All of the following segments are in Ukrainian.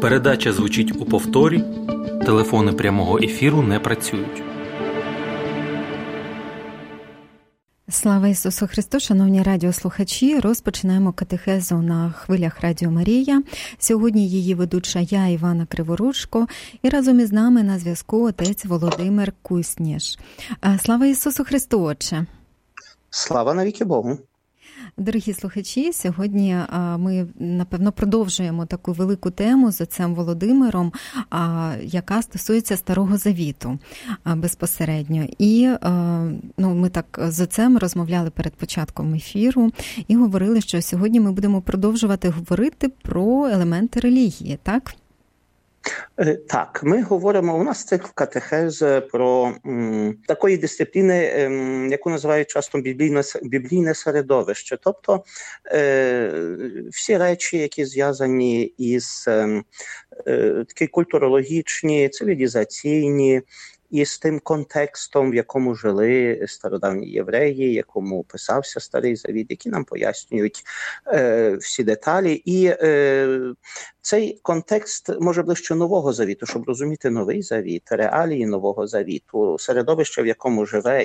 Передача звучить у повторі. Телефони прямого ефіру не працюють. Слава Ісусу Христу, шановні радіослухачі! Розпочинаємо катехезу на хвилях Радіо Марія. Сьогодні її ведуча я, Івана Криворучко, і разом із нами на зв'язку отець Володимир Кусніш. Слава Ісусу Христу, Отче! Слава навіки Богу! Дорогі слухачі, сьогодні ми, напевно, продовжуємо таку велику тему з отцем Володимиром, яка стосується Старого Завіту безпосередньо. І ми так з отцем розмовляли перед початком ефіру і говорили, що сьогодні ми будемо продовжувати говорити про елементи релігії, так? Так, ми говоримо, у нас цикл катехез про такої дисципліни, яку називають часто біблійне середовище. Тобто всі речі, які зв'язані із такі культурологічні, цивілізаційні, і з тим контекстом, в якому жили стародавні євреї, якому писався Старий Завіт, які нам пояснюють всі деталі. І цей контекст може ближче Нового Завіту, щоб розуміти Новий Завіт, реалії Нового Завіту, середовище, в якому живе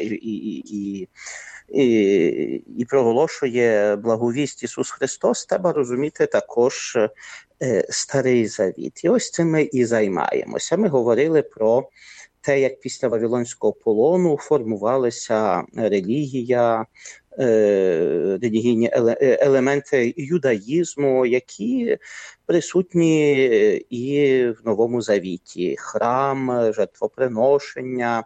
і проголошує благовість Ісус Христос, треба розуміти також Старий Завіт. І ось цим ми і займаємося. Ми говорили про те, як після Вавилонського полону формувалася релігія, релігійні елементи юдаїзму, які присутні і в Новому Завіті. Храм, жертвоприношення.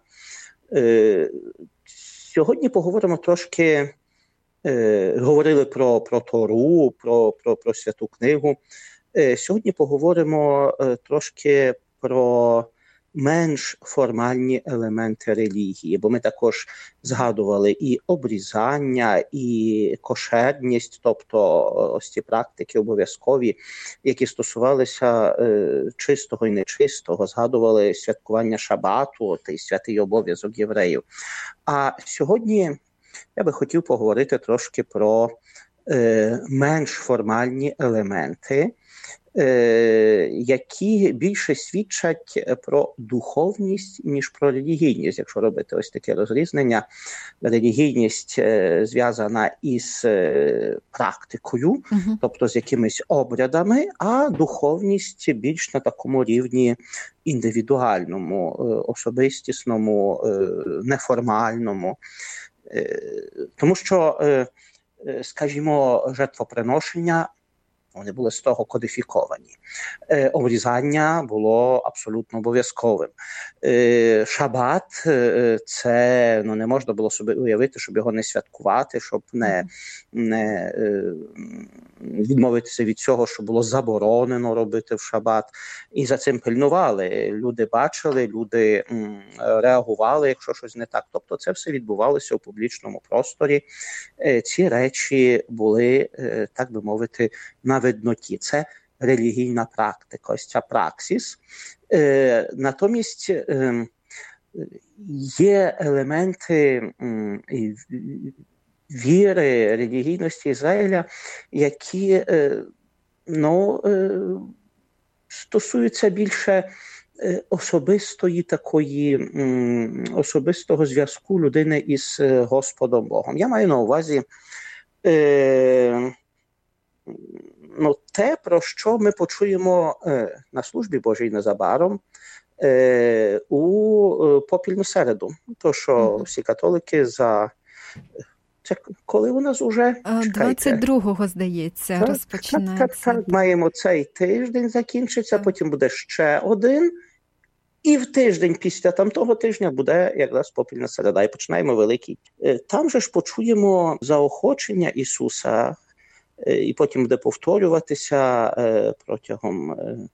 Сьогодні поговоримо трошки, говорили про Тору, про Святу Книгу. Сьогодні поговоримо трошки про менш формальні елементи релігії, бо ми також згадували і обрізання, і кошерність, тобто ось ці практики обов'язкові, які стосувалися чистого і нечистого, згадували святкування Шабату, той святий обов'язок євреїв. А сьогодні я би хотів поговорити трошки про менш формальні елементи, які більше свідчать про духовність, ніж про релігійність. Якщо робити ось таке розрізнення, релігійність зв'язана із практикою, тобто з якимись обрядами, а духовність більш на такому рівні індивідуальному, особистісному, неформальному. Тому що, скажімо, жертвоприношення вони були строго кодифіковані. Обрізання було абсолютно обов'язковим. Шабат – це не можна було собі уявити, щоб його не святкувати, щоб не відмовитися від цього, що було заборонено робити в шабат. І за цим пильнували. Люди бачили, люди реагували, якщо щось не так. Тобто це все відбувалося у публічному просторі. Ці речі були, так би мовити, на видноті. Це релігійна практика, ось ця праксіс. Натомість є елементи віри, релігійності Ізраїля, які стосуються більше особистого зв'язку людини із Господом Богом. Я маю на увазі те, про що ми почуємо на службі Божій незабаром у попільну середу. То, що всі католики Це коли у нас уже? 22-го, здається, розпочинається. Так, маємо цей тиждень закінчиться, потім буде ще один. І в тиждень після того тижня буде якраз попільна середа. І починаємо великий. Там же ж почуємо заохочення Ісуса, і потім буде повторюватися протягом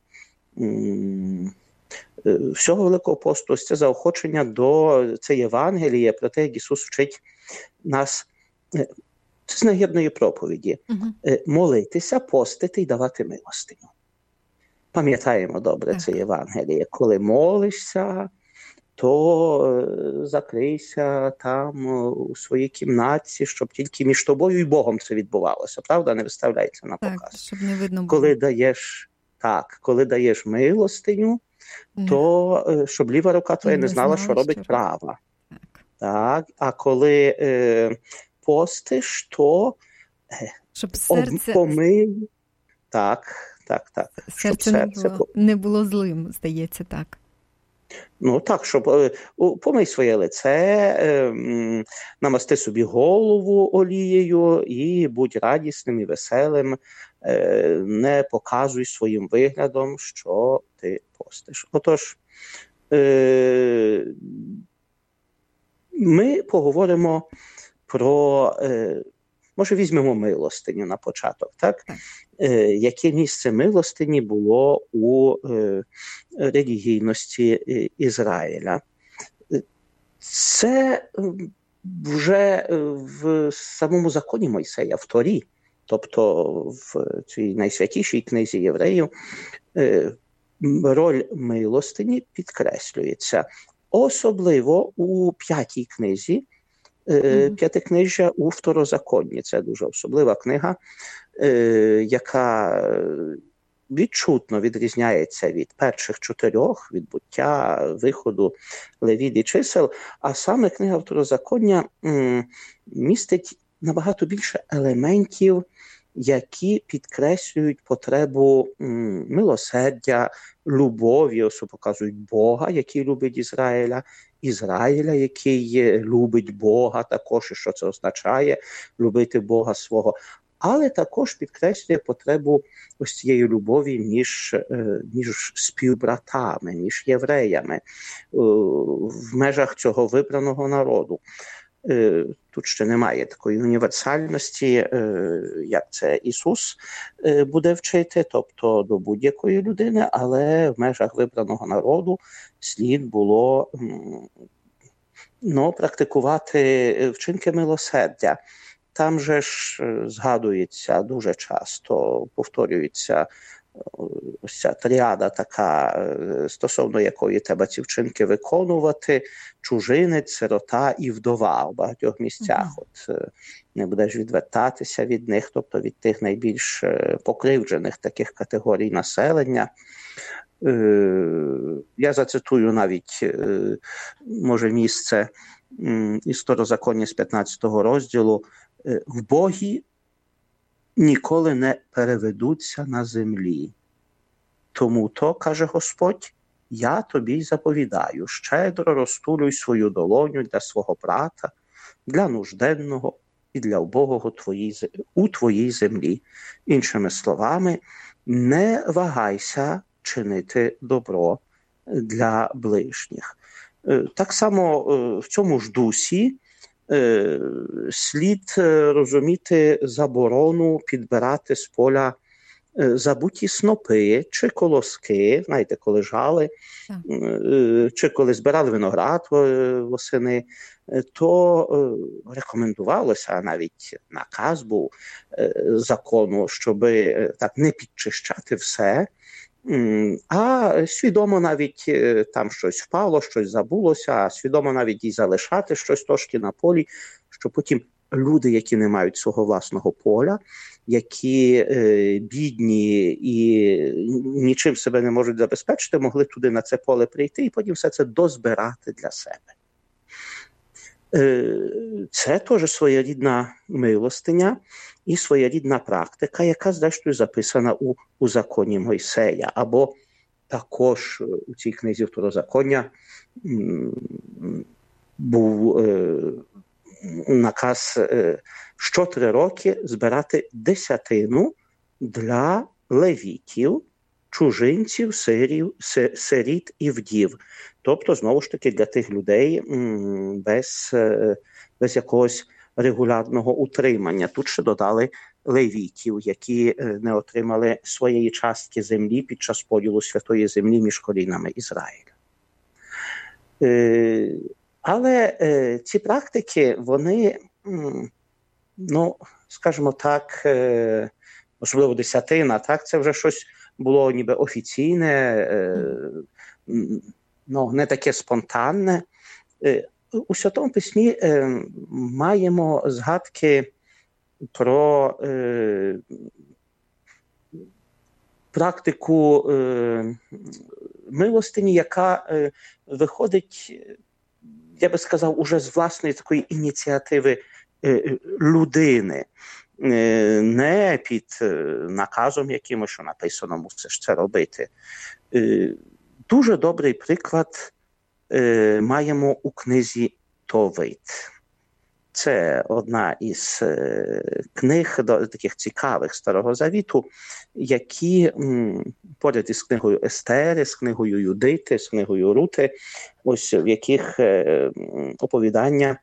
всього Великого посту. Це заохочення це Євангеліє, про те, як Ісус вчить нас, це з нагірної проповіді, молитися, постити і давати милостиню. Пам'ятаємо добре це Євангеліє. Коли молишся, то закрийся там у своїй кімнатці, щоб тільки між тобою і Богом це відбувалося. Правда? Не виставляється на показ. Так, щоб не видно було. Коли даєш Так, коли даєш милостиню, то щоб ліва рука твоя не знала, що робить права. Так, а коли постиш, то щоб серце... помий. Так. Серце не було злим, здається, так. Ну так, щоб помий своє лице, намасти собі голову олією і будь радісним і веселим, не показуй своїм виглядом, що ти постиш. Отож, ми поговоримо про, може візьмемо милостиню на початок, так? Яке місце милостині було у релігійності Ізраїля. Це вже в самому законі Мойсея, в Торі, тобто в цій найсвятішій книзі євреїв, роль милостині підкреслюється. Особливо у 5-й книзі, П'ятикнижжя у Второзаконні. Це дуже особлива книга, яка відчутно відрізняється від перших 4, від буття, виходу, Левіт і чисел, а саме книга Второзаконня містить набагато більше елементів, які підкреслюють потребу милосердя, любові, ось показують Бога, який любить Ізраїля, який любить Бога також, і що це означає, любити Бога свого. Але також підкреслює потребу ось цієї любові між співбратами, між євреями в межах цього вибраного народу. Тут ще немає такої універсальності, як це Ісус буде вчити, тобто до будь-якої людини, але в межах вибраного народу слід було практикувати вчинки милосердя. Там же ж згадується дуже часто, повторюється ось ця тріада така, стосовно якої треба ці вчинки виконувати: чужинець, сирота і вдова у багатьох місцях. От не будеш відвертатися від них, тобто від тих найбільш покривджених таких категорій населення. Я зацитую навіть, може, місце із Второзаконня з 15-го розділу: «В Богі ніколи не переведуться на землі. Тому то, каже Господь, я тобі заповідаю, щедро розтулюй свою долоню для свого брата, для нужденного і для убогого у твоїй землі». Іншими словами, не вагайся чинити добро для ближніх. Так само в цьому ж дусі слід розуміти заборону підбирати з поля забуті снопи чи колоски, знаєте, коли жали, чи коли збирали виноград восени, то рекомендувалося, навіть наказ був закону, щоб так не підчищати все, а свідомо навіть там щось впало, щось забулося, а свідомо навіть і залишати щось трошки на полі, щоб потім люди, які не мають свого власного поля, які бідні і нічим себе не можуть забезпечити, могли туди на це поле прийти і потім все це дозбирати для себе. Це теж своєрідна милостиня і своєрідна практика, яка, зрештою, записана у законі Мойсея. Або також у цій книзі Второзаконня був наказ що 3 роки збирати десятину для левітів, чужинців, сиріт і вдів. Тобто, знову ж таки, для тих людей без якогось регулярного утримання. Тут ще додали левітів, які не отримали своєї частки землі під час поділу святої землі між колінами Ізраїля. Але ці практики, вони, скажімо так, особливо десятина, так, це вже щось було ніби офіційне, не таке спонтанне. У Святому Письмі маємо згадки про практику милостині, яка виходить, я би сказав, уже з власної такої ініціативи людини, не під наказом якимось, що написано, мусиш це робити. Дуже добрий приклад маємо у книзі Товит. Це одна із книг, таких цікавих Старого Завіту, які поряд із книгою Естери, з книгою Юдити, з книгою Рути, ось в яких оповідання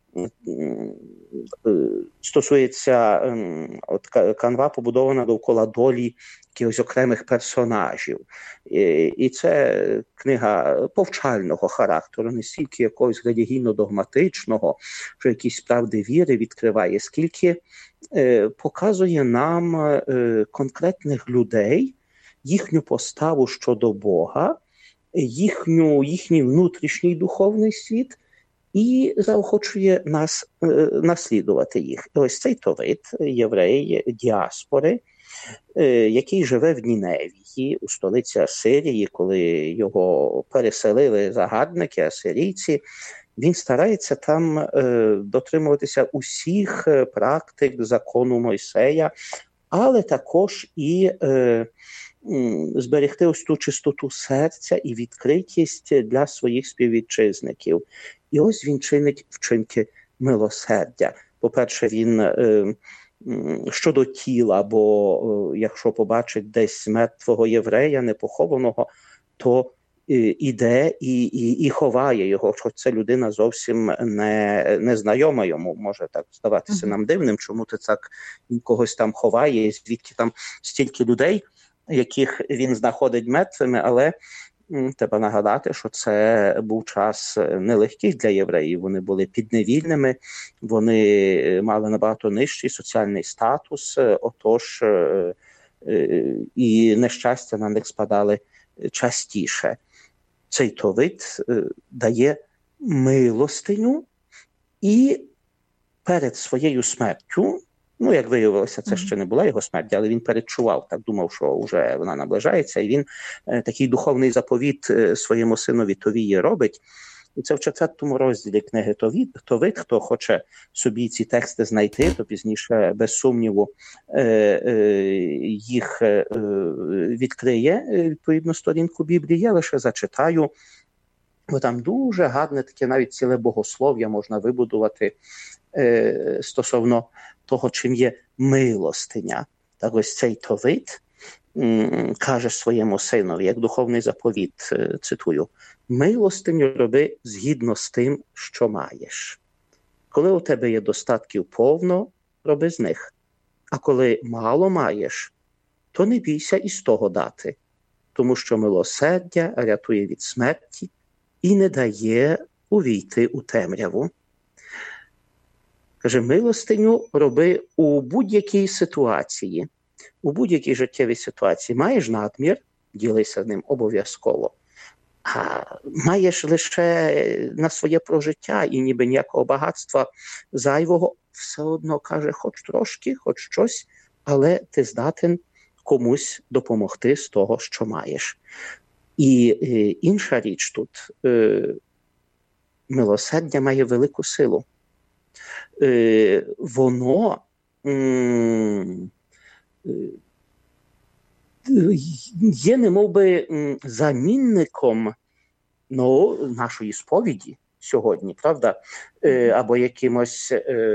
стосується, от канва побудована довкола долі якихось окремих персонажів. І це книга повчального характеру, не стільки якогось релігійно-догматичного, що якісь правди віри відкриває, скільки показує нам конкретних людей, їхню поставу щодо Бога, їхній внутрішній духовний світ, і заохочує нас наслідувати їх. Ось цей Товит, єврей діаспори, який живе в Ніневії, у столиці Асирії, коли його переселили загарбники, асирійці, він старається там дотримуватися усіх практик закону Мойсея, але також і зберегти ось ту чистоту серця і відкритість для своїх співвітчизників. І ось він чинить вчинки милосердя. По-перше, він щодо тіла, бо якщо побачить десь мертвого єврея, непохованого, то іде і ховає його, хоч це людина зовсім не знайома йому. Може так здаватися нам дивним, чому ти так когось там ховає, звідки там стільки людей, яких він знаходить мертвими, але треба нагадати, що це був час нелегкий для євреїв. Вони були підневільними, вони мали набагато нижчий соціальний статус, отож і нещастя на них спадали частіше. Цей Товит дає милостиню і перед своєю смертю, як виявилося, це ще не була його смерть, але він передчував, так думав, що вже вона наближається, і він такий духовний заповіт своєму синові Товії робить. І це в 4-му розділі книги Товит. Хто хоче собі ці тексти знайти, то пізніше, без сумніву, їх відкриє, відповідно, сторінку Біблії. Я лише зачитаю, бо там дуже гарне таке, навіть ціле богослов'я можна вибудувати стосовно того, чим є милостиня. Так ось цей Товит каже своєму синові, як духовний заповіт, цитую, «Милостиню роби згідно з тим, що маєш. Коли у тебе є достатків повно, роби з них. А коли мало маєш, то не бійся із того дати, тому що милосердя рятує від смерті і не дає увійти у темряву». Каже, милостиню роби у будь-якій ситуації, у будь-якій життєвій ситуації. Маєш надмір, ділися ним обов'язково. А маєш лише на своє прожиття і ніби ніякого багатства зайвого, все одно, каже, хоч трошки, хоч щось, але ти здатен комусь допомогти з того, що маєш. І інша річ тут, милосердя має велику силу. Воно є немовби замінником нашої сповіді сьогодні, правда? Або якимось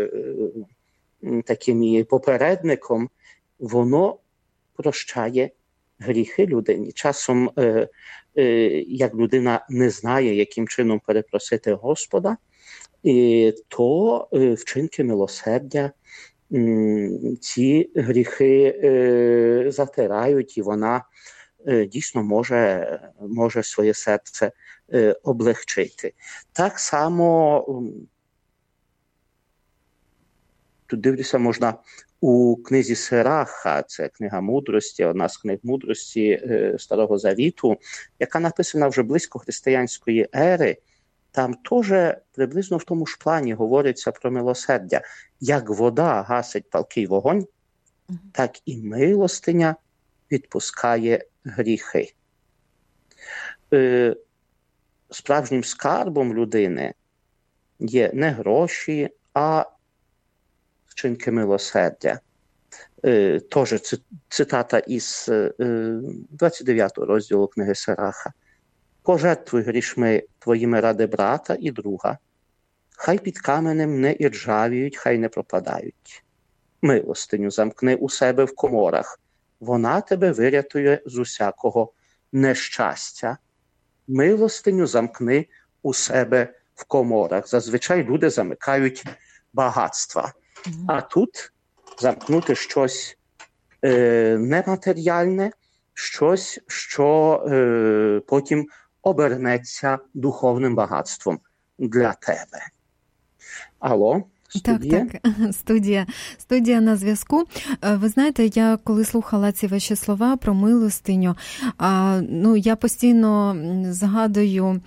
таким попередником. Воно прощає гріхи людині. Часом, як людина не знає, яким чином перепросити Господа, то вчинки милосердя ці гріхи затирають, і вона дійсно може своє серце облегчити. Так само, тут дивлюся, можна у книзі Сираха, це книга мудрості, одна з книг мудрості Старого Завіту, яка написана вже близько християнської ери, там теж приблизно в тому ж плані говориться про милосердя. Як вода гасить палкий вогонь, так і милостиня відпускає гріхи. Справжнім скарбом людини є не гроші, а вчинки милосердя. Теж цитата із 29 розділу книги Сираха. «Пожертвуй грішми твоїми ради брата і друга, хай під каменем не іржавіють, хай не пропадають. Милостиню замкни у себе в коморах, вона тебе вирятує з усякого нещастя». Милостиню замкни у себе в коморах. Зазвичай люди замикають багатства. А тут замкнути щось нематеріальне, щось, що потім обернеться духовним багатством для тебе. Алло? Студія? Так, студія на зв'язку. Ви знаєте, я коли слухала ці ваші слова про милостиню, я постійно згадую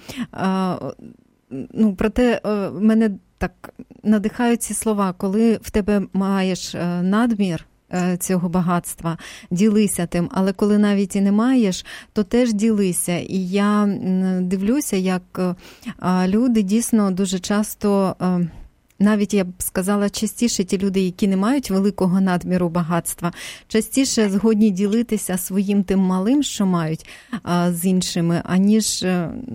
про те, мене так надихають ці слова, коли в тебе маєш надмір цього багатства, ділися тим, але коли навіть і не маєш, то теж ділися. І я дивлюся, як люди дійсно дуже часто, навіть я б сказала, частіше ті люди, які не мають великого надміру багатства, частіше згодні ділитися своїм тим малим, що мають, з іншими, аніж,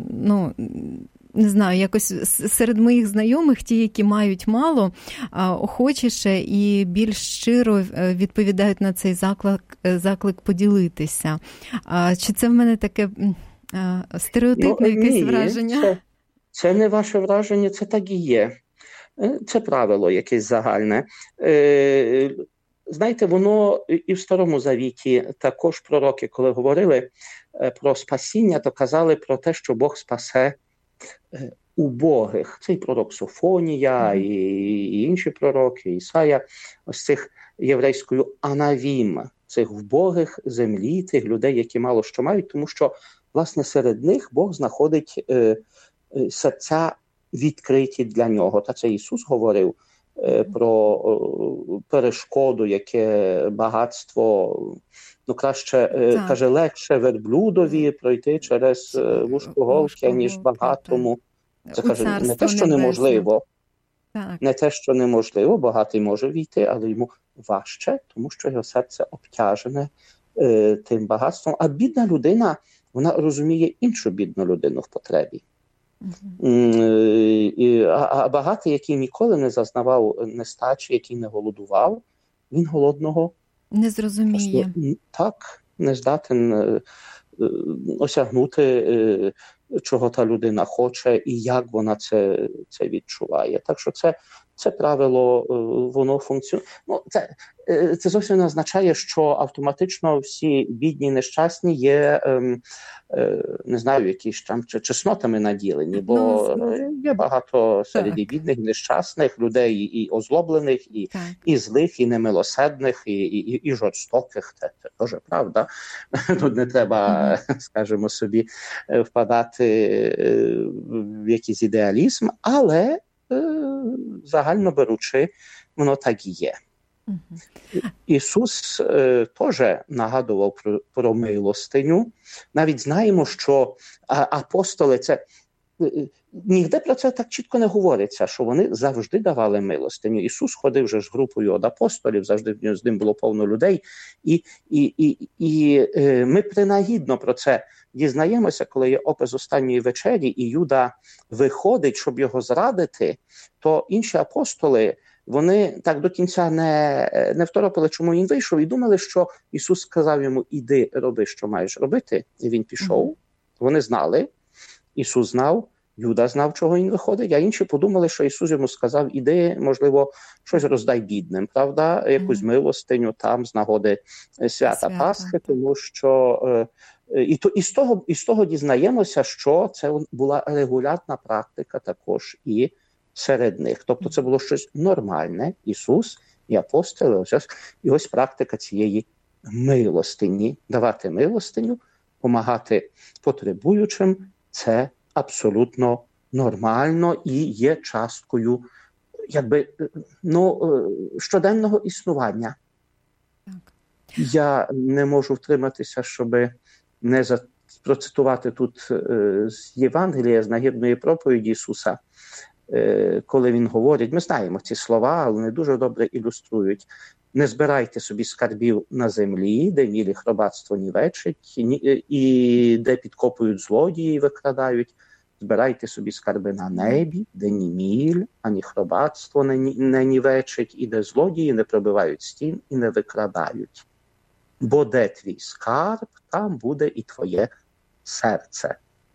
не знаю, якось серед моїх знайомих, ті, які мають мало, охочіше і більш щиро відповідають на цей заклик поділитися. Чи це в мене таке стереотипне якесь враження? Це не ваше враження, це так і є. Це правило якесь загальне. Знаєте, воно і в Старому Завіті також пророки, коли говорили про спасіння, то казали про те, що Бог спасе убогих. Цей пророк Софонія і інші пророки, Ісая, ось цих єврейською анавім, цих вбогих землі, тих людей, які мало що мають, тому що, власне, серед них Бог знаходить серця відкриті для нього. Та це Ісус говорив про перешкоду, яке багатство, краще, каже, легше верблюдові пройти через вузьку голки, ніж багатому. Це каже, не те, що неможливо. Не те, що неможливо, багатий може війти, але йому важче, тому що його серце обтяжене тим багатством. А бідна людина, вона розуміє іншу бідну людину в потребі. А багатий, який ніколи не зазнавав нестачі, який не голодував, він голодного не зрозуміє. Так, не здатен осягнути, чого та людина хоче і як вона це відчуває. Так що це правило, воно функціонує. Це зовсім не означає, що автоматично всі бідні, нещасні є, не знаю, якісь там чеснотами наділені, бо є багато серед бідних, нещасних людей, і озлоблених, і злих, і немилосердних, і жорстоких. Це теж правда. Тут не треба, скажімо собі, впадати в якийсь ідеалізм, але загально беручи, воно так і є. Ісус теж нагадував про милостиню. Навіть знаємо, що апостоли, ніде про це так чітко не говориться, що вони завжди давали милостиню. Ісус ходив вже з групою від апостолів, завжди з ним було повно людей. І ми принагідно про це дізнаємося, коли є опис останньої вечері, і Юда виходить, щоб його зрадити, то інші апостоли, вони так до кінця не второпили, чому він вийшов, і думали, що Ісус сказав йому: іди, роби, що маєш робити. І він пішов. Вони знали, Ісус знав, Юда знав, чого він виходить, а інші подумали, що Ісус йому сказав: іди, можливо, щось роздай бідним, правда, якусь милостиню там з нагоди свята Пасхи, тому що і з того дізнаємося, що це була регулярна практика також і серед них. Тобто це було щось нормальне. Ісус і апостоли, і ось практика цієї милостині. Давати милостиню, помагати потребуючим – це абсолютно нормально і є часткою щоденного існування. Так. Я не можу втриматися, щоб не процитувати тут з Євангелія, з нагірної проповіді Ісуса, коли Він говорить, ми знаємо ці слова, але вони дуже добре ілюструють. Не збирайте собі скарбів на землі, де міль і хробатство нівечить, і де підкопують злодії і викрадають. Збирайте собі скарби на небі, де ні міль, ані хробатство не нівечить, і де злодії не пробивають стін і не викрадають. Бо де твій скарб, там буде і твоє серце.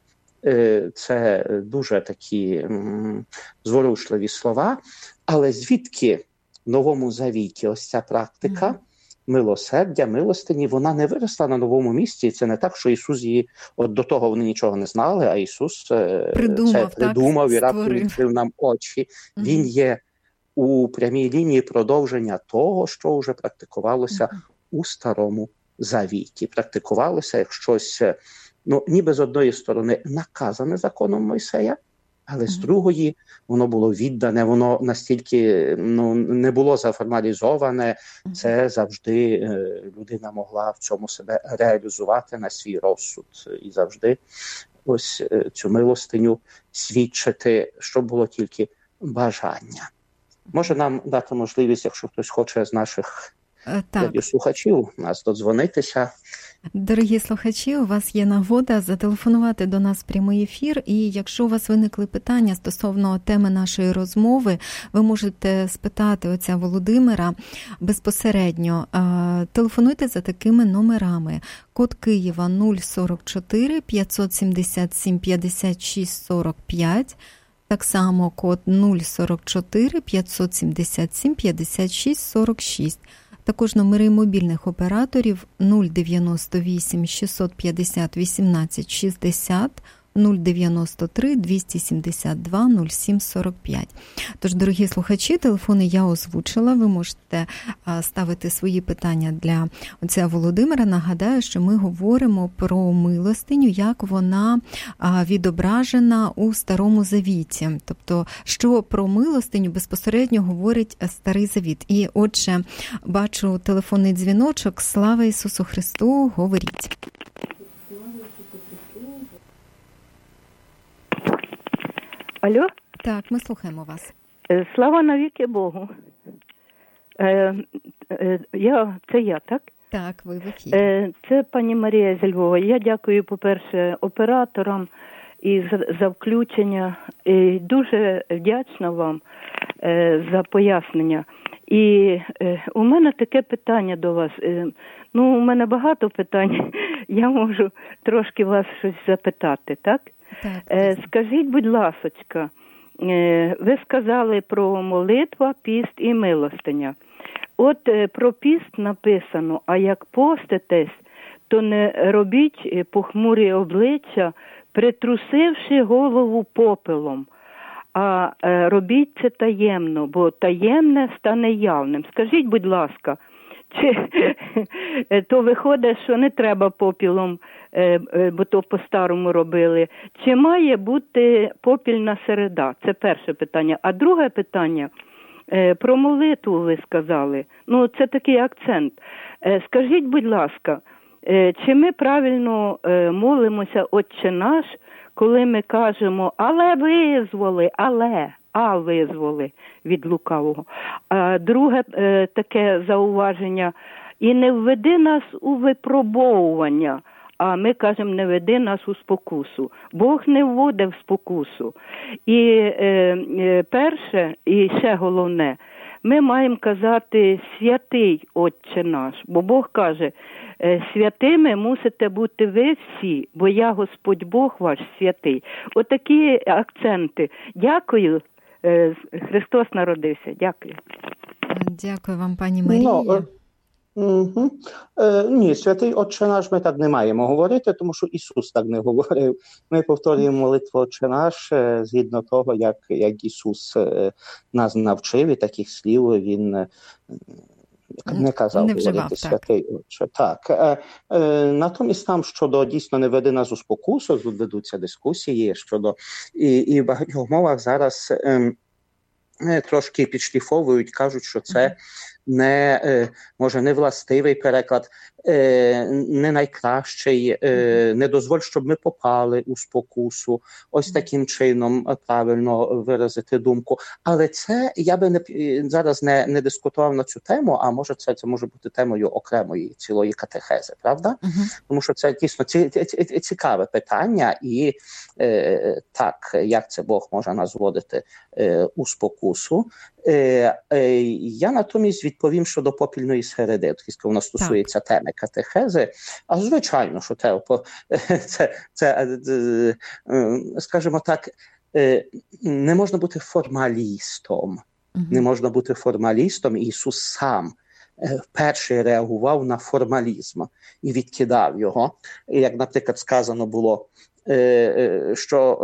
Це дуже такі зворушливі слова. Але звідки в Новому Завіті ось ця практика милосердя, милостині, вона не виросла на новому місці. Це не так, що Ісус її, от до того вони нічого не знали, а Ісус це придумав і раптом відкрив нам очі. Він є у прямій лінії продовження того, що вже практикувалося у Старому Завіті. Практикувалося як щось, ніби з одної сторони наказане законом Мойсея, але з другої воно було віддане, воно настільки не було заформалізоване, це завжди людина могла в цьому себе реалізувати на свій розсуд і завжди ось цю милостиню свідчити, щоб було тільки бажання. Може нам дати можливість, якщо хтось хоче з наших радіослухачів, нас додзвонитися. Дорогі слухачі, у вас є нагода зателефонувати до нас в прямий ефір, і якщо у вас виникли питання стосовно теми нашої розмови, ви можете спитати отця Володимира безпосередньо. Телефонуйте за такими номерами. Код Києва 044 577 56 45, так само код 044 577 56 46. Також номери мобільних операторів 098 650 18 60, 093 272 07 45. Тож, дорогі слухачі, телефони я озвучила. Ви можете ставити свої питання для отця Володимира. Нагадаю, що ми говоримо про милостиню, як вона відображена у Старому Завіті. Тобто, що про милостиню безпосередньо говорить Старий Завіт. І, отже, бачу телефонний дзвіночок. Слава Ісусу Христу! Говоріть. Алло? Так, ми слухаємо вас. Слава навіки Богу. Це я, так? Так, ви в ефірі. Це пані Марія зі Львова. Я дякую, по-перше, операторам і за включення. І дуже вдячна вам за пояснення. І у мене таке питання до вас. У мене багато питань. Я можу трошки вас щось запитати, так? Так. Скажіть, будь ласочка, ви сказали про молитва, піст і милостиня. От про піст написано, а як поститесь, то не робіть похмурі обличчя, притрусивши голову попелом, а робіть це таємно, бо таємне стане явним. Скажіть, будь ласка, чи то виходить, що не треба попілом, бо то по-старому робили. Чи має бути попільна середа? Це перше питання. А друге питання, про молитву ви сказали. Це такий акцент. Скажіть, будь ласка, чи ми правильно молимося «Отче наш», коли ми кажемо «Але визволи», визволи від лукавого. А друге таке зауваження, і не введи нас у випробовування, а ми кажемо, не веди нас у спокусу. Бог не вводить в спокусу. І перше, і ще головне, ми маємо казати «Святий Отче наш», бо Бог каже, святими мусите бути ви всі, бо я Господь Бог ваш святий. Отакі акценти. Дякую. Христос народився. Дякую. Дякую вам, пані Марія. Ні, святий Отче наш ми так не маємо говорити, тому що Ісус так не говорив. Ми повторюємо молитву Отче наш згідно того, як Ісус нас навчив, і таких слів Він не казав говорити святий Отче. Так. Натомість там щодо дійсно не веди нас у спокусу, тут ведуться дискусії щодо і в багатьох мовах зараз трошки підшліфовують, кажуть, що це може не властивий переклад, не найкращий, не дозволь, щоб ми попали у спокусу. Ось таким чином правильно виразити думку. Але це, я би зараз не дискутував на цю тему, а може це може бути темою окремої цілої катехези, правда? Тому що це дійсно цікаве питання, і так, як це Бог може нас вводити у спокусу. Я натомість відповім щодо попільної середи, оскільки воно стосується теми катехези. А звичайно, що це скажімо так, не можна бути формалістом. Не можна бути формалістом. Ісус сам перший реагував на формалізм і відкидав його. Як, наприклад, сказано було, що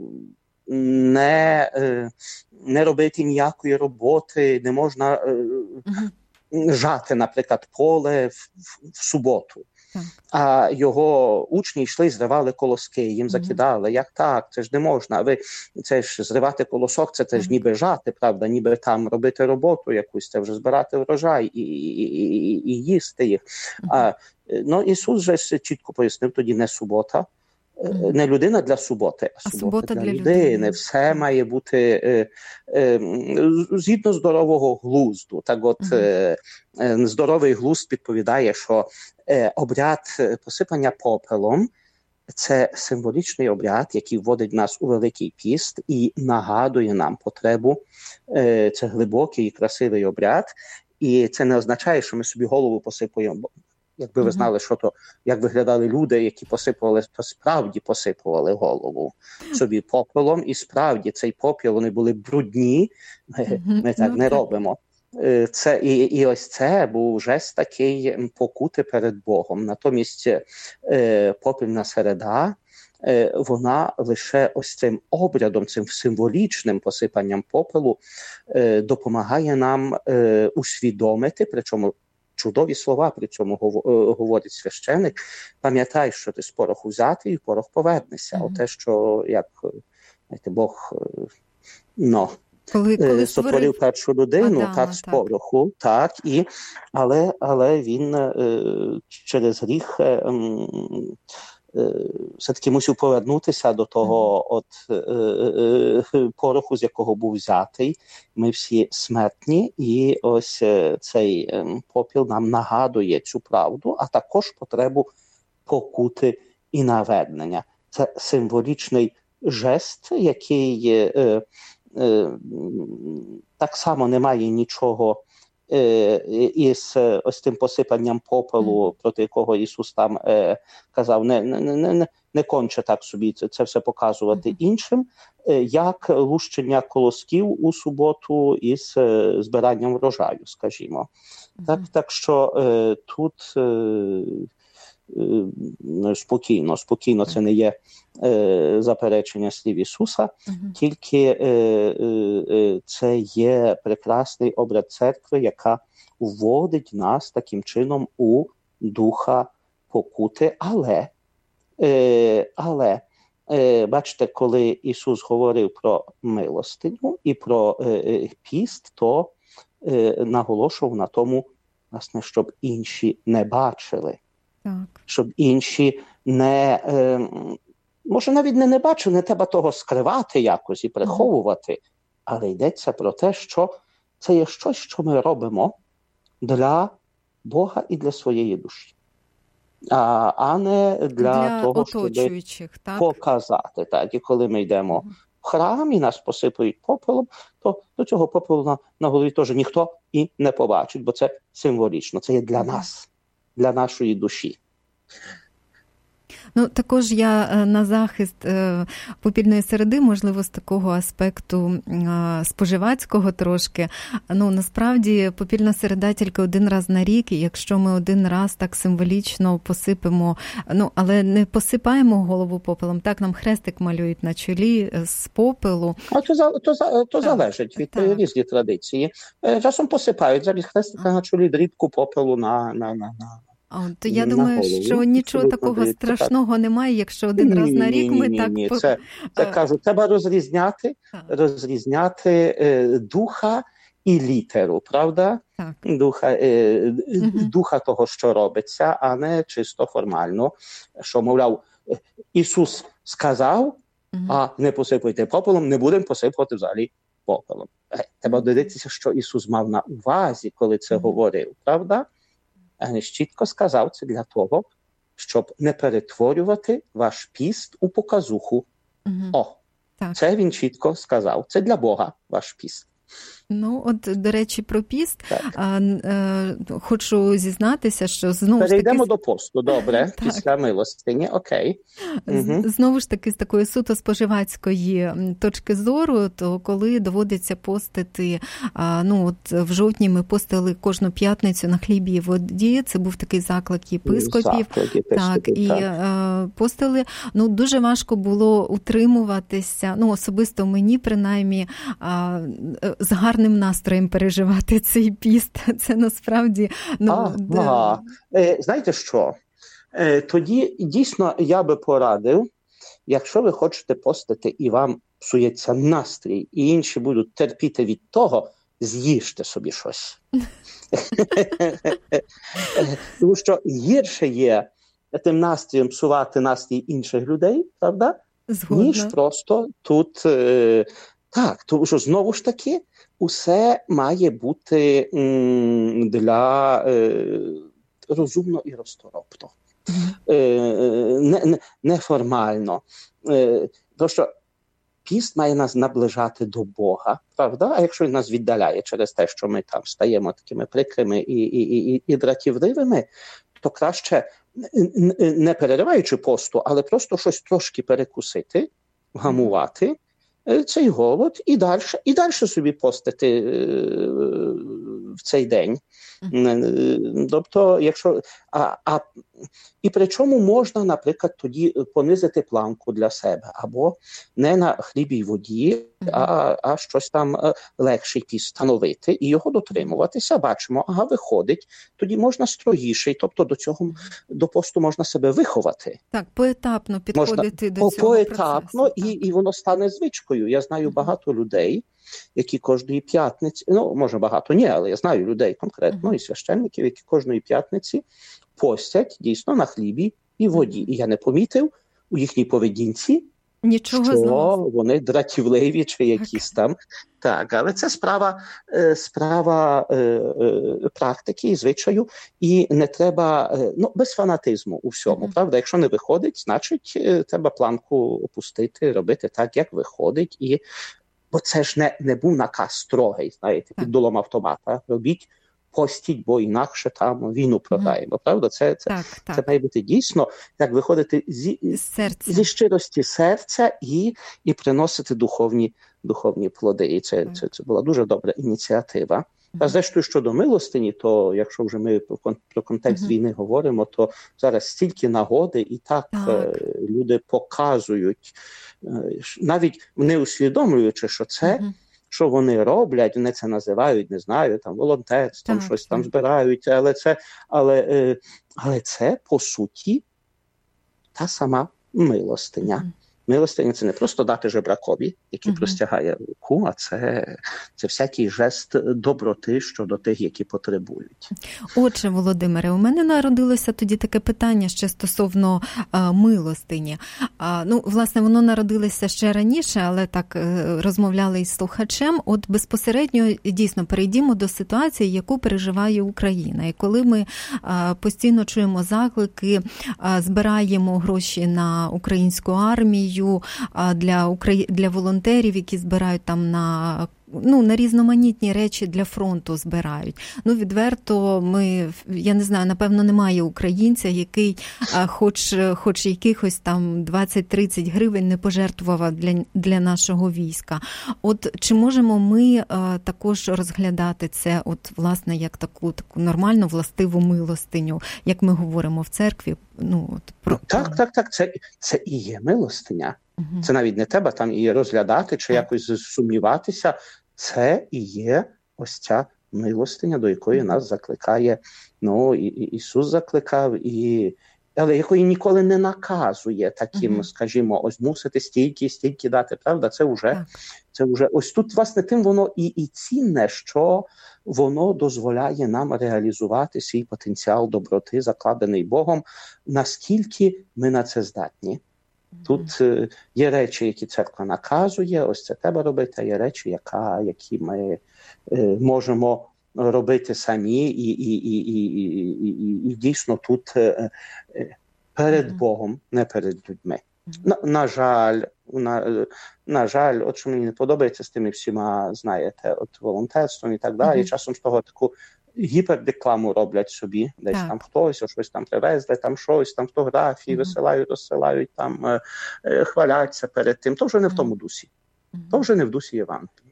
не робити ніякої роботи, не можна жати, наприклад, поле в суботу. А його учні йшли і зривали колоски, їм закидали, як так, це ж не можна, це ж зривати колосок, це ж ніби жати, правда, ніби там робити роботу якусь, це вже збирати врожай і їсти їх. Ісус же чітко пояснив, тоді не субота, не людина для суботи, а субота для людини. Все має бути згідно здорового глузду. Так от, здоровий глузд відповідає, що обряд посипання попелом – це символічний обряд, який вводить нас у Великий піст і нагадує нам потребу. Це глибокий і красивий обряд. І це не означає, що ми собі голову посипаємо. Якби ви знали, що то, як виглядали люди, які посипували, то справді посипували голову собі попелом, і справді цей попіл, вони були брудні, ми так не робимо. І ось це був жест такий покути перед Богом. Натомість попільна середа, вона лише ось цим обрядом, цим символічним посипанням попелу допомагає нам усвідомити, причому чудові слова при цьому говорить священик. Пам'ятай, що ти з пороху взятий, і в порох повернешся. Оте, що, як, знаєте, Бог, коли сотворив першу людину, з пороху, але він через гріх все-таки мусив повернутися до того пороху, з якого був взятий. Ми всі смертні, і ось цей попіл нам нагадує цю правду, а також потребу покути і навернення. Це символічний жест, який так само не має нічого із ось тим посипанням попелу, проти якого Ісус там казав, не конче так собі це все показувати іншим, як лущення колосків у суботу із збиранням врожаю, скажімо. Так що тут спокійно це не є заперечення слів Ісуса, тільки це є прекрасний обряд церкви, яка вводить нас таким чином у духа покути. Але бачите, коли Ісус говорив про милостиню і про піст, то наголошував на тому, власне, щоб інші не бачили. Щоб інші може навіть не бачили, не треба того скривати якось і приховувати, але йдеться про те, що це є щось, що ми робимо для Бога і для своєї душі, а не для того, щоб показати. Так, і коли ми йдемо в храм і нас посипають попелом, то до цього попелу на голові теж ніхто і не побачить, бо це символічно, це є для нас, для нашої душі. Також я на захист попільної середи, можливо, з такого аспекту споживацького трошки. Насправді, попільна середа тільки один раз на рік, і якщо ми один раз так символічно посипемо, але не посипаємо голову попелом, так нам хрестик малюють на чолі з попелу. То залежить від різні традиції. Часом посипають замість хрестика на чолі дрібку попелу на то я думаю, що нічого такого страшного немає, якщо один раз на рік ми так... Ні, це кажу, треба розрізняти духа і літеру, правда? Так. Духа того, що робиться, а не чисто формально, що, мовляв, Ісус сказав, а не посипуйте попелом, не будемо посипувати взагалі попелом. Треба дивитися, що Ісус мав на увазі, коли це говорив, правда? А не чітко сказав це для того, щоб не перетворювати ваш піст у показуху. Так. Це він чітко сказав. Це для Бога ваш піст. Ну, от, до речі, про піст. Хочу зізнатися, що знову ж таки... Перейдемо до посту, добре, після милостині, окей. Знову ж таки, з такої суто споживацької точки зору, то коли доводиться постити, от в жовтні ми постили кожну п'ятницю на хлібі і воді, це був такий заклик єпископів. І постили. Дуже важко було утримуватися, особисто мені, принаймні, з гарним настроєм переживати цей піст. Це насправді... Знаєте що? Тоді, дійсно, я би порадив, якщо ви хочете постити і вам псується настрій, і інші будуть терпіти від того, з'їжте собі щось. Тому що гірше є тим настроєм псувати настрій інших людей, правда? Згодна. Ніж просто тут... Так, тому що знову ж таки усе має бути для розумно і розторопно, неформально. Тому що піст має нас наближати до Бога, правда? А якщо він нас віддаляє через те, що ми там стаємо такими прикрими і дратівливими, то краще, не перериваючи посту, але просто щось трошки перекусити, вгамувати цей голод і далі собі постити в цей день. Тобто, якщо і причому можна, наприклад, тоді понизити планку для себе, або не на хлібі й воді, а щось там легший піст встановити і його дотримуватися. Бачимо, виходить, тоді можна строгіший, тобто до посту можна себе виховати. Так, поетапно підходити до цього поетапно, процесу. І воно стане звичкою. Я знаю багато людей, які кожної п'ятниці, може багато, ні, але я знаю людей конкретно, і священників, які кожної п'ятниці постять дійсно на хлібі і воді. І я не помітив у їхній поведінці, що вони дратівливі чи якісь там. Так, але це справа практики і звичаю, і не треба, без фанатизму у всьому, правда? Якщо не виходить, значить треба планку опустити, робити так, як виходить, бо це ж не був наказ строгий, знаєте, під дулом автомата. Робіть, постіть, бо інакше там війну програємо, правда? Це має бути дійсно, як виходити зі щирості серця і приносити духовні плоди. І це була дуже добра ініціатива. А зрештою, щодо милостині, то якщо вже ми про контекст війни говоримо, то зараз стільки нагоди, і так люди показують, навіть не усвідомлюючи, що це, що вони роблять, вони це називають, не знаю, там волонтерством, щось там збирають, але це, по суті, та сама милостиня. Милостиня – це не просто дати жебракові, який простягає руку, а це всякий жест доброти щодо тих, які потребують. Отже, Володимире, у мене народилося тоді таке питання ще стосовно милостині. Власне, воно народилося ще раніше, але так розмовляли із слухачем. От безпосередньо, дійсно, перейдімо до ситуації, яку переживає Україна. І коли ми постійно чуємо заклики, збираємо гроші на українську армію, для волонтерів, які збирають там на різноманітні речі для фронту збирають. Відверто я не знаю, напевно, немає українця, який хоч якихось там 20-30 гривень не пожертвував для нашого війська. От чи можемо ми також розглядати це, власне, як таку нормальну властиву милостиню, як ми говоримо в церкві? Так. Це і є милостиня. Це навіть не треба там і розглядати, чи якось сумніватися. Це і є ось ця милостиня, до якої нас закликає, і Ісус закликав, але якої ніколи не наказує таким, скажімо, ось мусити стільки дати, правда? Це Це вже ось тут, власне, тим воно і цінне, що воно дозволяє нам реалізувати свій потенціал доброти, закладений Богом, наскільки ми на це здатні. Тут є речі, які церква наказує, ось це треба робити, а є речі, які ми можемо робити самі, і дійсно тут перед Богом, не перед людьми. На жаль, от що мені не подобається з тими всіма, знаєте, от волонтерством і так далі, часом з того таку гіперрекламу роблять собі, десь там хтось, щось там привезли, там щось, там фотографії висилають, розсилають, там хваляться перед тим. То вже не в тому дусі. То вже не в дусі Євангелія.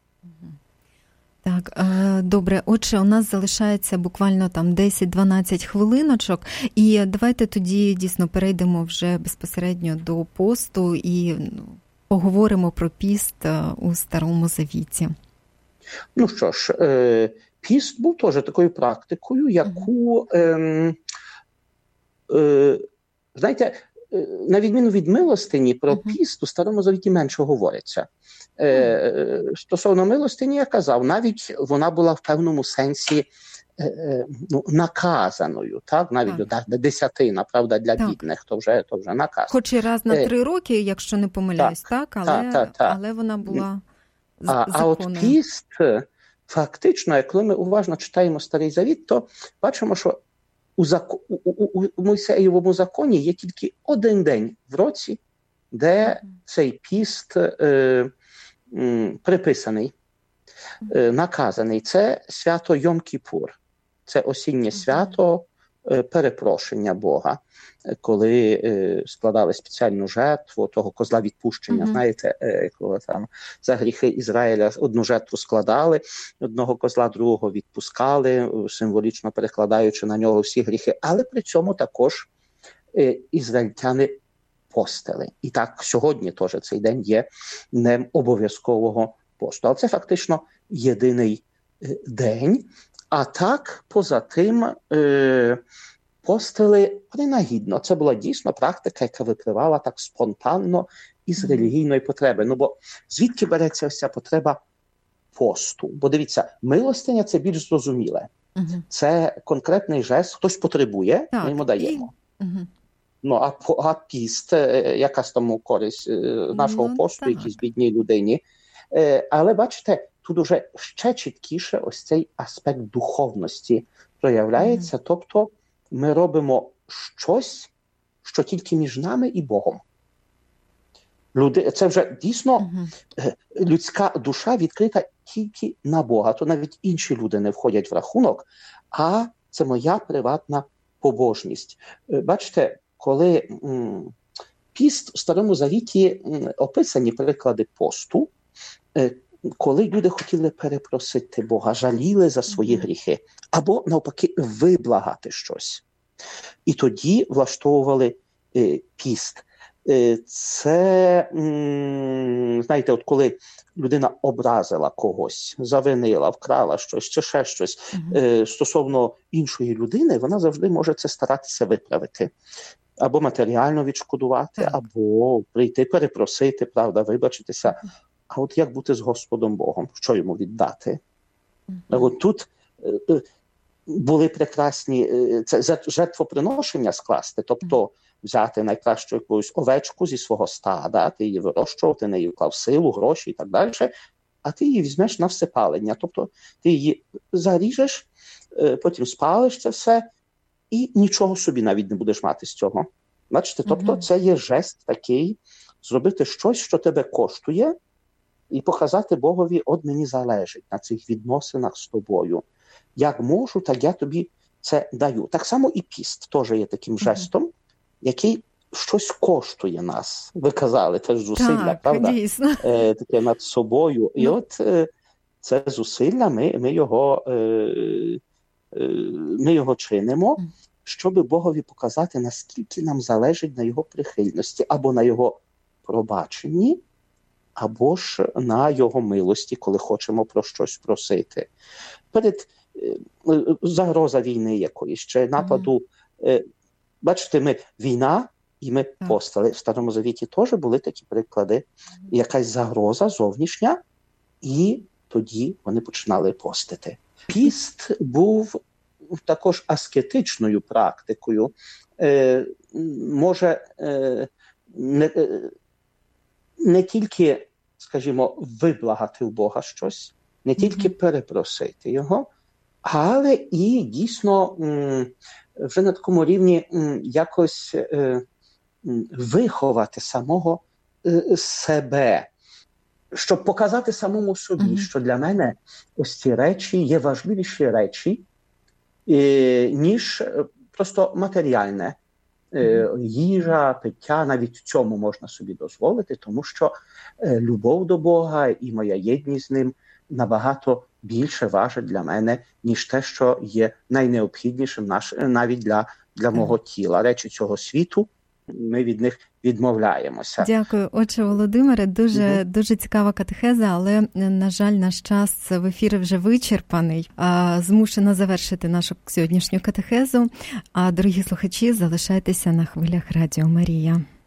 Так, добре. Отже, у нас залишається буквально там 10-12 хвилиночок, і давайте тоді дійсно перейдемо вже безпосередньо до посту і поговоримо про піст у Старому Завіті. Ну що ж, піст був теж такою практикою, яку, знаєте, на відміну від милостині, про піст у Старому Завіті менше говориться. Стосовно милостині, я казав, навіть вона була в певному сенсі наказаною, так? Навіть десятина, правда, для бідних, то вже наказ. Хоч і раз на 3 роки, якщо не помиляюсь, так? Але вона була законною. А от піст, фактично, коли ми уважно читаємо Старий Завіт, то бачимо, що у Мойсеєвому законі є тільки один день в році, де цей піст приписаний, наказаний. Це свято Йом-Кіпур. Це осіннє свято перепрошення Бога, коли складали спеціальну жертву того козла відпущення. Знаєте, коли там за гріхи Ізраїля одну жертву складали, одного козла, другого відпускали, символічно перекладаючи на нього всі гріхи. Але при цьому також ізраїльтяни постили. І так сьогодні теж цей день є днем обов'язкового посту. Але це фактично єдиний день. А так, поза тим, постили принагідно. Це була дійсно практика, яка випливала так спонтанно із релігійної потреби. Ну, бо звідки береться ось ця потреба посту? Бо дивіться, милостиня – це більш зрозуміле. Це конкретний жест, хтось потребує, ми йому даємо. Ну, а піст, якась тому користь нашого посту, якійсь бідній людині. Але, бачите, тут уже ще чіткіше ось цей аспект духовності проявляється. Тобто ми робимо щось, що тільки між нами і Богом. Це вже дійсно людська душа відкрита тільки на Бога. То навіть інші люди не входять в рахунок, а це моя приватна побожність. Бачите, коли піст в Старому Завіті описані приклади посту, коли люди хотіли перепросити Бога, жаліли за свої гріхи, або, навпаки, виблагати щось. І тоді влаштовували піст. Це, знаєте, от коли людина образила когось, завинила, вкрала щось, чи ще щось стосовно іншої людини, вона завжди може це старатися виправити. Або матеріально відшкодувати, або прийти, перепросити, правда, вибачитися. А от як бути з Господом Богом? Що йому віддати? От тут були прекрасні це жертвоприношення скласти, тобто взяти найкращу якусь овечку зі свого стада, ти її вирощував, ти неї вклав силу, гроші і так далі, а ти її візьмеш на всепалення. Тобто ти її заріжеш, потім спалиш це все, і нічого собі навіть не будеш мати з цього. Бачите, тобто це є жест такий, зробити щось, що тебе коштує, і показати Богові, от мені залежить на цих відносинах з тобою. Як можу, так я тобі це даю. Так само і піст теж є таким жестом, який щось коштує нас. Ви казали, теж зусилля, правда? Дійсно. Таке над собою. І от це зусилля, ми його чинимо, щоб Богові показати, наскільки нам залежить на його прихильності, або на його пробаченні, або ж на його милості, коли хочемо про щось просити. Перед загроза війни якоїсь, чи нападу, бачите, війна і ми постили. В Старому Завіті теж були такі приклади, якась загроза зовнішня, і тоді вони починали постити. Піст був також аскетичною практикою. Може не тільки, скажімо, виблагати у Бога щось, не тільки перепросити його, але і дійсно вже на такому рівні якось виховати самого себе, щоб показати самому собі, що для мене ось ці речі є важливіші речі, ніж просто матеріальне. Їжа, пиття, навіть цьому можна собі дозволити, тому що любов до Бога і моя єдність з Ним набагато більше важить для мене, ніж те, що є найнеобхіднішим навіть для мого тіла. Речі цього світу, ми від них відмовляємося. Дякую, отче Володимире. Дуже цікава катехеза, але, на жаль, наш час в ефірі вже вичерпаний. Змушена завершити нашу сьогоднішню катехезу. А, дорогі слухачі, залишайтеся на хвилях Радіо Марія.